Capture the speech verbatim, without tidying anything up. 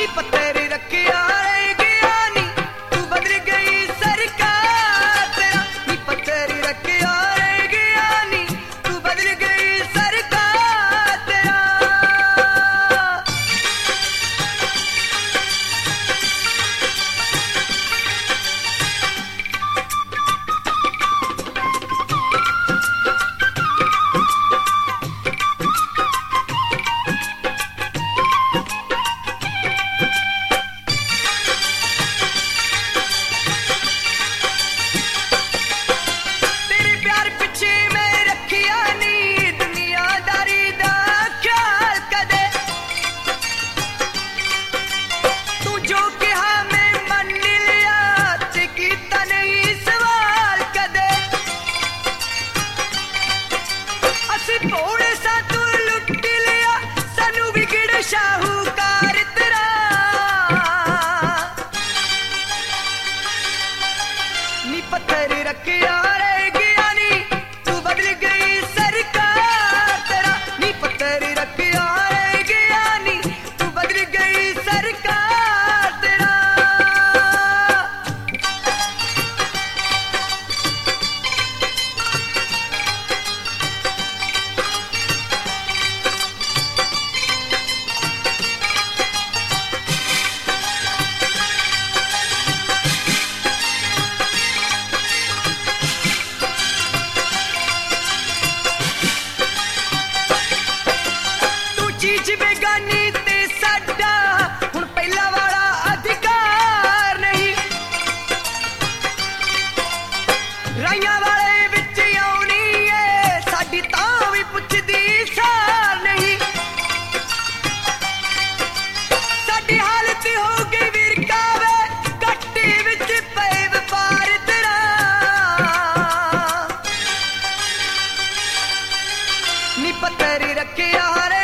पत्थर रखिया रे ज्ञानी तू बदल गई सरकार तेरा नी पत्थर रखिया रे ज्ञानी तू बदल गई सरकार तेरा। शाहूकार तेरा नी पत्थर रखिया रे ज्ञानी तू बदल गई सरकार तेरा नी पत्थर रखिया रे ज्ञानी तू बदल गई सरकार तेरा। चीज बेगानी ते साडा हुण पहला वाला अधिकार नहीं राइयां वाले विच आउणी है साडी तां भी पुछदी सार नहीं साडी हालत हो गई विरका वे कट्टी विच पे व्यापार तेरा नी पत्थर रखिया रे